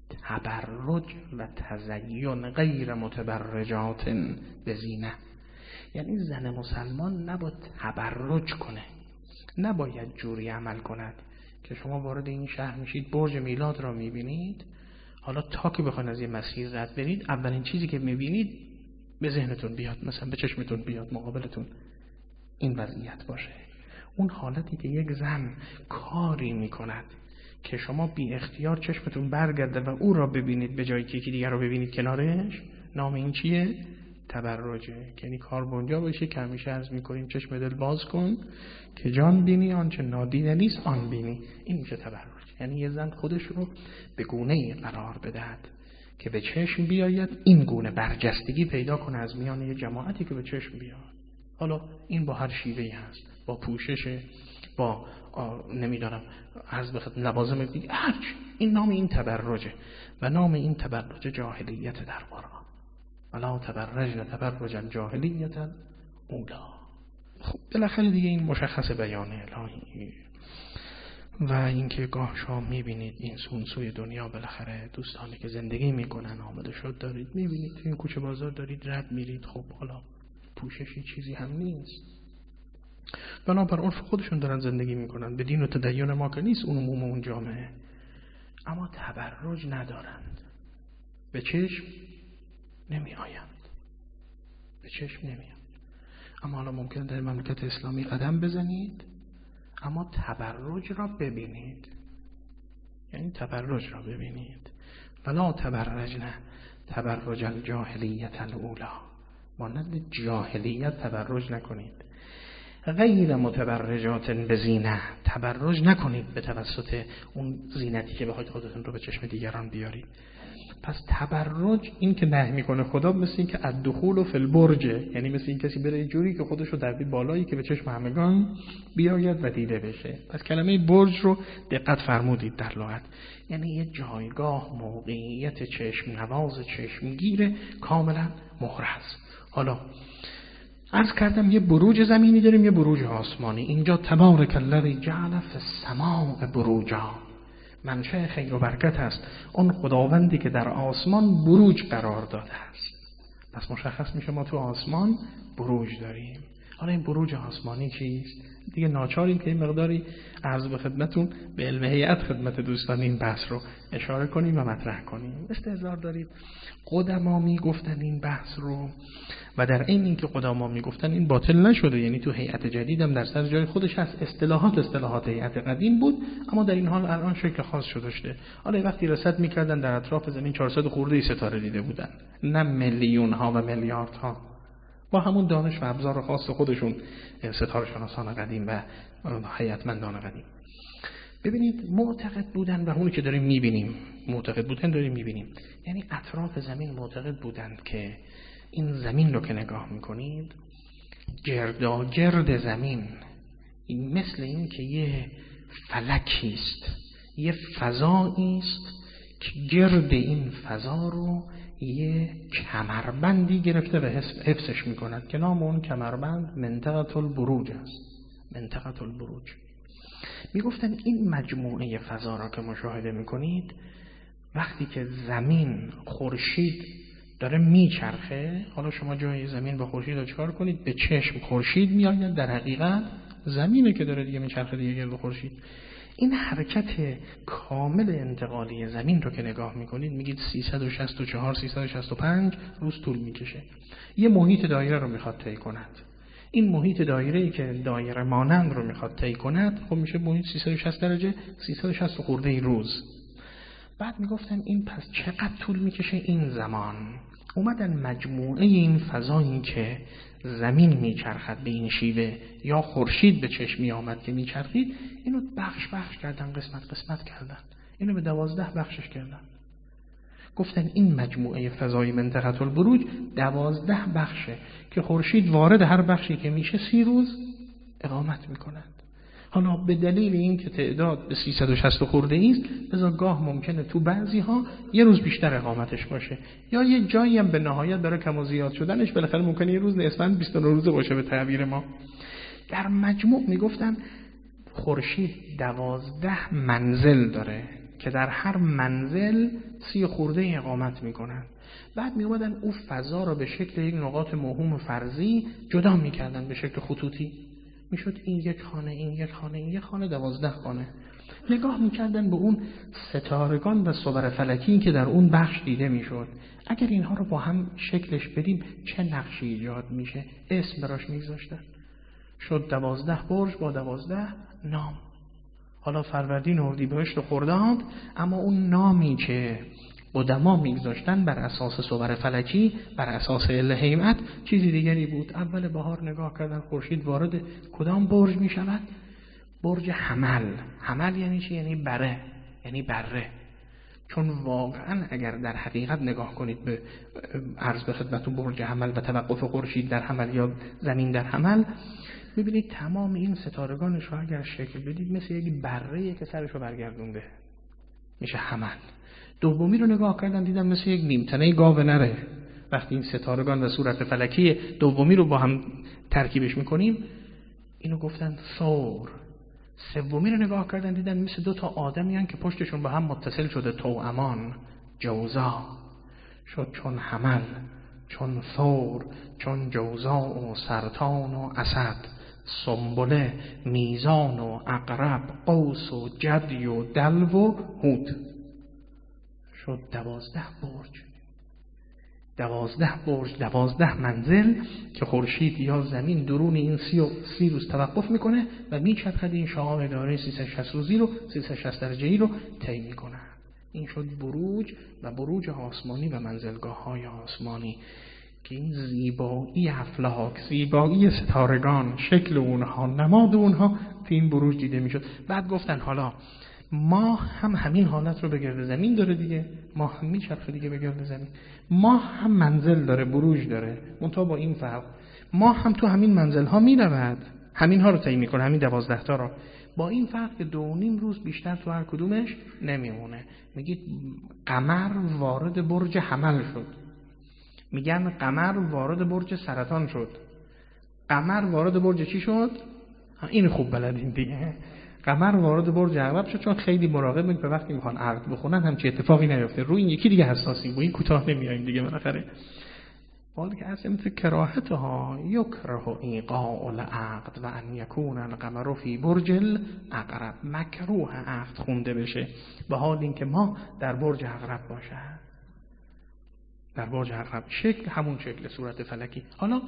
A: تبرج و تزین غیر متبرجات بزینه. یعنی زن مسلمان نباید تبرج کنه، نباید جوری عمل کند که شما وارد این شهر میشید برج میلاد را میبینید، حالا تا که بخواید از یه مسیر رد برید اولین چیزی که میبینید به ذهنتون بیاد، مثلا به چشمتون بیاد مقابلتون این وضعیت باشه. اون حالتی که یک زن کاری میکند که شما بی اختیار چشمتون برگرده و او را ببینید به جایی که یکی دیگر رو ببینید کنارش، نام این چیه؟ تبرجه. یعنی کار بونجا باشه که همیشه عرض میکنیم چشم دل باز کن که جان بینی آنچه نادیده نیست آن بینی. این میشه تبرج. یعنی یه زن خودش رو به گونه‌ای قرار بدهد که به چشم بیاید، این گونه برجستگی پیدا کنه از میان یه جماعتی که به چشم بیاد. حالا این با هر شیوهی هست، با پوشش، با نمیدانم عرض بخواد لوازم دیگه، هرچی. این نام این تبرجه و نام این تبرج جاهلیت در قرآن. ولا تبرجن تبرج الجاهلیت الاولی. خب بالاخره دیگه این مشخص بیان الهی. و اینکه گاه شما میبینید این سونسوی دنیا بالاخره دوستانی که زندگی میکنن آمده شد دارید میبینید تو این کوچه بازار دارید رد میرید، خب حالا پوششی چیزی هم نیست، بنابر عرف خودشون دارن زندگی میکنن، به دین و تدین ما که نیست اون عموم اون جامعه، اما تبرج ندارند، به چشم نمی آیند، به چشم نمی آیند. اما حالا ممکنه در مملکت اسلامی قدم بزنید اما تبرج را ببینید، یعنی تبرج را ببینید. ولا تبرجن تبرج الجاهلیت الاولی، مانند جاهلیت تبرج نکنید. غیر متبرجات بزینه، تبرج نکنید به توسط اون زینتی که بخواید خودتون رو به چشم دیگران بیارید. پس تبرج این که نهی میکنه خدا مثل این که الدخول فی البرج، یعنی مثل این کسی بره جوری که خودش رو در بالایی که به چشم همگان بیاید و دیده بشه. پس کلمه برج رو دقت فرمودید در لغت، یعنی یه جایگاه، موقعیت چشم نواز، چشمگیر کاملا محرز. حالا عرض کردم یه بروج زمینی داریم، یه بروج آسمانی. اینجا تبارک الذی جعل فی السماء بروجا، منشأ خیر و برکت است اون خداوندی که در آسمان بروج قرار داده است. پس مشخص میشه ما تو آسمان بروج داریم. حالا این بروج آسمانی چیست؟ دیگه ناچاریم که این مقداری عرض به خدمتون به علم هیئت خدمت دوستان این بحث رو اشاره کنیم و مطرح کنیم. استحضار دارید قدما میگفتن این بحث رو و در این اینکه قدما میگفتن این باطل نشده، یعنی تو هیئت جدیدم در سر جای خودش هست. اصطلاحات اصطلاحات هیئت قدیم بود، اما در این حال الان شکل خاص شده شده. حالا وقتی رصد میکردن در اطراف زمین چهارصد خورده ستاره دیده بودن، نه میلیون ها و میلیاردها. با همون دانش و ابزار خاص خودشون ستاره شناسان قدیم و هیئتمندان قدیم. ببینید معتقد بودن و اونی که داریم میبینیم، معتقد بودن داریم میبینیم، یعنی اطراف زمین معتقد بودند که این زمین رو که نگاه میکنید گردا گرد زمین این مثل این که یه فلکی است، یه فضایی است که گرد این فضا رو یه کمربندی گرفته و حفظش میکند که نام اون کمربند منطقه البروج است. منطقه البروج. میگفتن این مجموعه فضا را که مشاهده میکنید، وقتی که زمین خورشید داره میچرخه، حالا شما جای زمین با خورشید رو چکار کنید؟ به چشم خورشید میآید، در حقیقت زمینه که داره دیگه میچرخه دیگه گرد خورشید. این حرکت کامل انتقالی زمین رو که نگاه میکنید میگید سیصد و شصت و چهار سیصد و شصت و پنج روز طول میکشه. یه محیط دایره رو میخواد طی کند. این محیط دایره‌ای که دایره مانند رو میخواد طی کند، خب میشه محیط سیصد و شصت درجه، سیصد و شصت خورده روز. بعد میگفتن این پس چقدر طول میکشه این زمان؟ اومدن مجموعه این فضایی که زمین میچرخد به این شیوه یا خورشید به چشم میآمد که میچرخید، اینو بخش بخش کردن، قسمت قسمت کردن، اینو به دوازده بخشش کردن. گفتن این مجموعه فضای منطقه البروج دوازده بخشه که خورشید وارد هر بخشی که میشه سی روز اقامت میکنند. حالا به دلیل این که تعداد به سیصد و شصت خورده است، لذا گاه ممکنه تو بعضی ها یه روز بیشتر اقامتش باشه، یا یه جایی هم به نهایت برای کم و زیاد شدنش بالاخره ممکنه یه روز نسباً بیست و نه روزه باشه به تعبیر ما. در مجموع میگفتن خورشید دوازده منزل داره که در هر منزل سی خورده اقامت میکنن. بعد میومدن اون فضا رو به شکل یک نقاط موهوم فرضی جدا میکردن به شکل خطوطی. میشد این یک خانه، این یک خانه، این یک خانه، دوازده خانه. نگاه میکردن به اون ستارگان و صور فلکی که در اون بخش دیده میشد. اگر اینها رو با هم شکلش بدیم چه نقشی ایجاد میشه؟ اسم براش میگذاشتن. شد دوازده برج با دوازده نام. حالا فروردین، اردیبهشت و خرداد، اما اون نامی که قدما میگذاشتن بر اساس صور فلکی، بر اساس علم هیئت، چیزی دیگری بود. اول بهار نگاه کردن خورشید وارد کدام برج میشود؟ برج حمل. حمل یعنی چی؟ یعنی بره، یعنی بره. چون واقعا اگر در حقیقت نگاه کنید به عرض به خدمتتون برج حمل و توقف خورشید در حمل یا زمین در حمل، میبینید تمام این ستارگانش رو اگر شکل بدید مثل یک بره‌ای که سرش رو برگردونده، میشه حمل. دومی رو نگاه کردن دیدن مثل یک نیمتنه گاو نره. وقتی این ستارگان و صورت فلکی دومی رو با هم ترکیبش میکنیم اینو گفتن ثور. سومی رو نگاه کردن دیدن مثل دو تا آدمی هن که پشتشون به هم متصل شده، توامان. جوزا شد چون حمل، چون ثور، چون جوزا و سرطان و اسد، سنبله، میزان و عقرب، قوس و جدی و دلو و هود. شد دوازده برج. دوازده برج، دوازده منزل که خورشید یا زمین درون این سی, و سی روز توقف میکنه و میچرخد این شعاع داره سیصد و شصت روزی رو، سیصد و شصت درجه‌ای رو طی میکنه. این شد بروج و بروج آسمانی و منزلگاه های آسمانی که این زیبایی افلاک، زیبایی ستارگان، شکل اونها، نماد اونها تو این بروج دیده میشد. بعد گفتن حالا ما هم همین حالت رو به گرد زمین داره دیگه، ما هم میچرخه دیگه به گرد زمین، ما هم منزل داره، بروج داره، منتها با این فرق ما هم تو همین منزل ها میرود، همین ها رو طی میکنه، همین دوازده تا رو، با این فرق که دو نیم روز بیشتر تو هر کدومش نمیمونه. میگید قمر وارد برج حمل شد. میگن قمر وارد برج سرطان شد. قمر وارد برج چی شد؟ این خوب بلدین دیگه. قمر وارد برج عقرب شد، چون خیلی مراقبن که وقتی میخوان عقد بخونن هم چه اتفاقی نیفته. روی این یکی دیگه حساسی، با این کوتاه نمیایم دیگه بالاخره. ولی که اصلا مثل کراهتها یکره ایقاع العقد و ان یکون القمر فی برج العقرب، مکروه عقد خونده بشه به حال اینکه ما در برج عقرب باشد. در برج عقرب شکل همون شکل صورت فلکی. حالا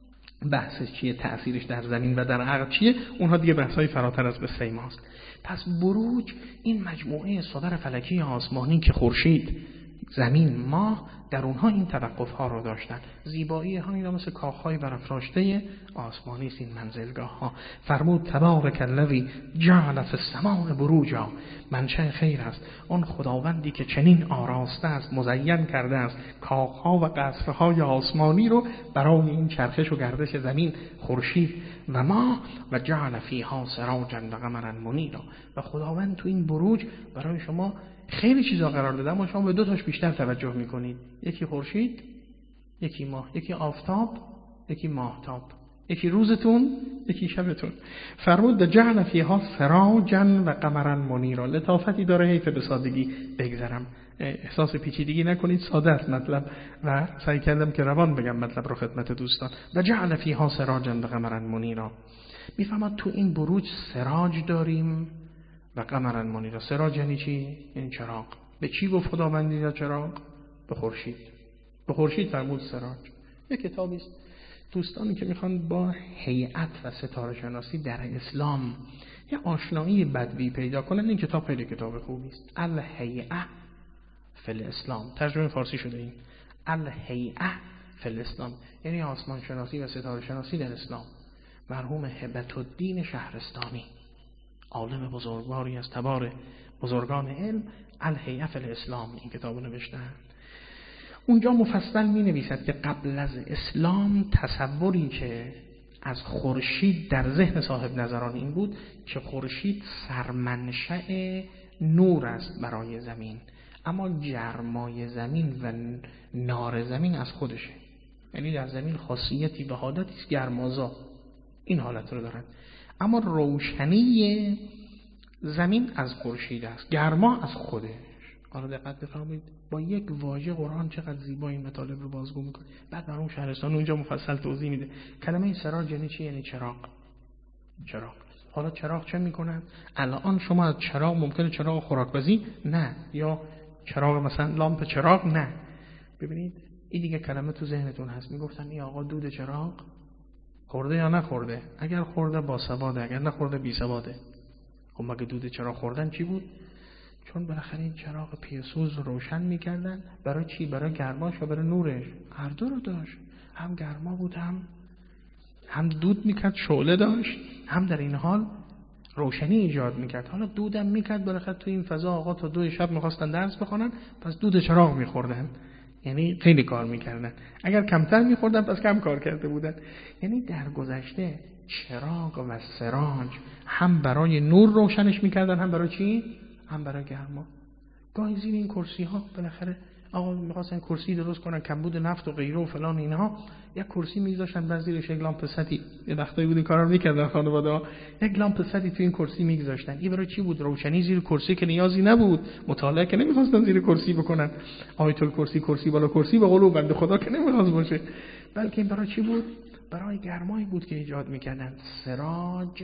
A: بحثش چیه، تأثیرش در زمین و در عقد چیه، اونها دیگه بحثای فراتر از قصه ماست. پس بروج این مجموعه صدر فلکی آسمانی که خورشید، زمین، ماه، در اونها این توقف ها رو داشتن. زیبایی ها اینا مثل کاخهای برافراشته آسمانی است این منزلگاه ها. فرمود تبارک الذی جعل فی السماء بروجا، منشأ خیر است آن خداوندی که چنین آراسته است، مزین کرده است کاخها و قصرهای آسمانی رو برای این چرخش و گردش زمین، خورشید و ماه. و جعل فیها سراجا و قمرا منیرا، و خداوند تو این بروج برای شما خیلی چیزا قرار داده، اما شما به دو تاش بیشتر توجه میکنید. یکی خورشید، یکی ماه، یکی آفتاب، یکی ماهتاب، یکی روزتون، یکی شبتون. فرمود جعل فیها سراجا و قمرا منیرا. لطافتی داره، حیف به سادگی بگذرم، احساس پیچیدگی نکنید، ساده است مطلب و سعی کردم که روان بگم مطلب رو خدمت دوستان. و جعل فیها سراجا و قمرا منیرا. میفهمد تو این بروج سراج داریم و قمرا منیرا. سراج یعنی چی؟ یعنی چراغ. به چی گفت خداوند یا چراغ؟ به خورشید. به خورشید فرمود سراج. یک کتابی است دوستانی که میخوان با هیئت و ستاره شناسی در اسلام یه آشنایی بدوی پیدا کنن، این کتاب خیلی کتاب خوبی است. الهیئه فی الاسلام، ترجمه فارسی شده این. الهیئه فی الاسلام یعنی آسمان شناسی و ستاره شناسی در اسلام. مرحوم هبت الدین شهرستانی، عالم بزرگواری از تبار بزرگان علم، الهیئه فی الاسلام این کتابو نوشتن. اونجا مفصل می نویسد که قبل از اسلام تصوری که از خورشید در ذهن صاحب نظران این بود که خورشید سرمنشأ نور است برای زمین، اما گرمای زمین و نار زمین از خودشه. یعنی در زمین خاصیتی به حالتی است گرمازا، این حالت رو دارن، اما روشنی زمین از خورشید است، گرما از خودش. حالا دقت بفرمایید، با یک واژه قرآن چقدر زیبا این مطالب رو بازگو میکنه. بعد برام شهرستان اونجا مفصل توضیح میده. کلمه سراج یعنی چی؟ یعنی چراغ. چراغ. حالا چراغ چه میکنن؟ الان شما از چراغ ممکنه چراغ خوراکبازی نه، یا چراغ مثلا لامپ چراغ نه. ببینید این دیگه کلمه تو ذهنتون هست. میگفتن این آقا دود چراغ خورده یا نخورده؟ اگر خورده با سواده، اگر نخورده بی سواده. خب مگه دود چراغ خوردن چی بود؟ چون بالاخره این چراغ پیسوز رو روشن میکردن برای چی؟ برای گرماش و برای نورش. هر دو رو داشت، هم گرما بود، هم هم دود میکرد، شعله داشت، هم در این حال روشنی ایجاد میکرد. حالا دودم میکرد بالاخره تو این فضا آقا تا دو شب میخواستن درس بخونن، پس دود چراغ میخوردن، یعنی خیلی کار میکردن. اگر کمتر میخوردن پس کم کار کرده بودن. یعنی در گذشته چراغ و سراج هم برای نور روشنش میکردن، هم برای چی؟ هم برای گرما. گاهی زیر این کرسی ها بالاخره آقا میخواستن کرسی درست کنن، کمبود نفت و غیره و فلان اینها، یک کرسی میذاشتن بعد زیرش یک لامپ سدی، یه وقتایی بود این کارا رو میکردن خانواده ها، یک لامپ سدی تو این کرسی میگذاشتن. این برای چی بود؟ روشنی زیر کرسی که نیازی نبود، مطالعه که نمیخواستن زیر کرسی بکنن، آیت الکرسی کرسی بالا کرسی به قول بنده خدا که نمیخواست باشه، بلکه این برای چی بود؟ برای گرمایی بود که ایجاد میکردن. سراج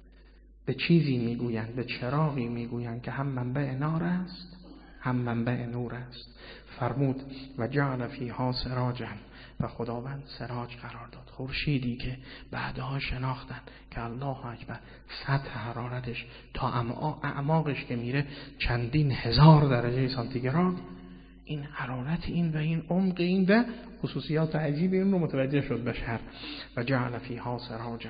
A: به چیزی میگویند، به چراغی میگویند که هم منبع نار است هم منبع نور است. فرمود و جعل فیها سراجا، و خداوند سراج قرار داد، خورشیدی که بعدها شناختن که الله اکبر سطح حرارتش تا اعماقش که میره چندین هزار درجه سانتیگراد. این حرارت این و این عمق این و خصوصیات عجیب این رو متوجه شد بشر. و جعل فیها سراجا،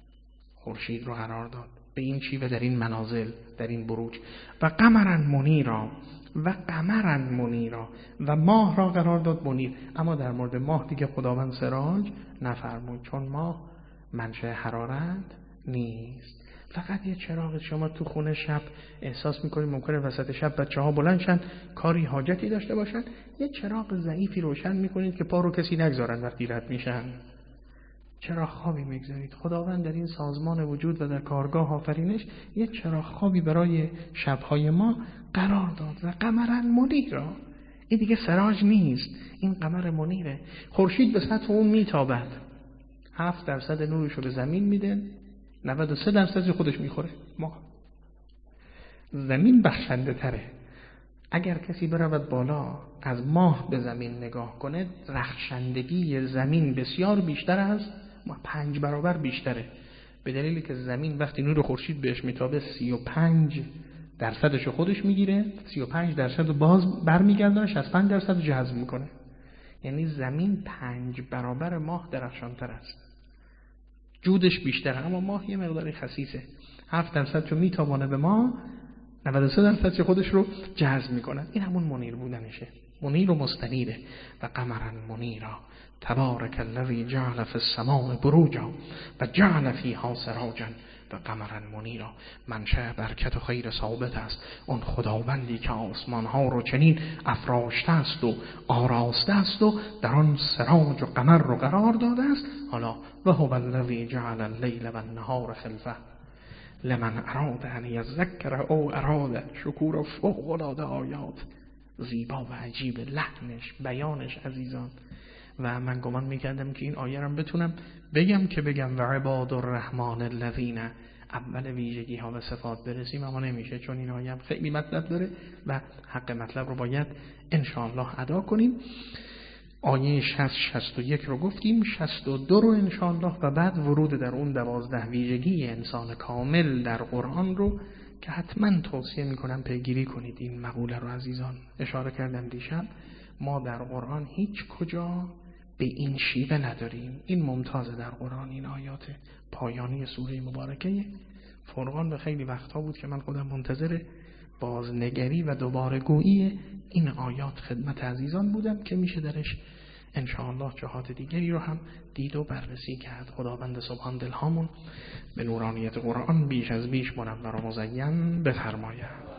A: خورشید رو قرار داد به این چی و در این منازل، در این بروج. و قمرا منیرا، و قمرا منیرا، و ماه را قرار داد منیر. اما در مورد ماه دیگه خداوند سراج نفرمود، چون ماه منشأ حرارت نیست. فقط یه چراغ. شما تو خونه شب احساس میکنید ممکنه وسط شب بچه‌ها بلند شن، کاری حاجتی داشته باشن، یه چراغ ضعیفی روشن میکنید که پا رو کسی نگذارن وقتی رد میشن. چراغ خوابی میگذارید. خداوند در این سازمان وجود و در کارگاه آفرینش یه چراغ خوابی برای شبهای ما قرار داد و قمرا منیرا. این دیگه سراج نیست، این قمر منیره. خورشید به سطح اون میتابد، هفت درصد نورش رو به زمین میده، نود و سه درصد خودش میخوره. ما زمین بخشنده تره. اگر کسی برود بالا از ماه به زمین نگاه کنه، رخشندگی زمین بسیار بیشتر است، ما پنج برابر بیشتره، به دلیلی که زمین وقتی نور خورشید بهش میتابه سی و پنج درصدش خودش میگیره، سی و پنج درصد باز برمیگردونه، شصت و پنج درصد جذب میکنه. یعنی زمین پنج برابر ماه درخشانتر است، جودش بیشتره، اما ماه یه مقداری خسیسه. هفت درصد چون میتابانه به ماه، نود و سه درصد خودش رو جذب میکنه. این همون منیر بودنشه، منیر و مستنیره. و قمرا منیرا تبارک الذی جعل فی السماء بروجا و جعل فیها سراجا و قمرا منیرا. منشأ برکت و خیر ثابت است اون خداوندی که آسمان ها رو چنین افراشته است و آراسته است و در آن سراج و قمر رو قرار داده است. حالا و هو الذی جعل اللیل و النهار خلفه لمن اراد ان یذکر او اراد شکور. فوق العاده آیات زیبا و عجیب، لحنش، بیانش عزیزان. و من گمان میکردم که این آیه رو بتونم بگم که بگم و عباد الرحمن الذین، اول ویژگی ها و صفات برسیم، اما نمیشه چون این آیه خیلی مطلب داره و حق مطلب رو باید انشاءالله ادا کنیم. آیه شصت شصت و یک رو گفتیم، شصت و دو رو انشاءالله و بعد ورود در اون دوازده ویژگی انسان کامل در قرآن رو که حتما توصیه میکنم پیگیری کنید. این مقوله رو عزیزان اشاره کردم دیشب، ما در قرآن هیچ کجا به این شیوه نداریم. این ممتازه در قرآن، این آیات پایانی سوره مبارکه فرقان. به خیلی وقتها بود که من خودم منتظر بازنگری و دوباره گویی این آیات خدمت عزیزان بودم که میشه درش انشاءالله جهات دیگری رو هم دید و بررسی کرد. خداوند سبحان دلهامون به نورانیت قرآن بیش از بیش منور و مزین بفرماید.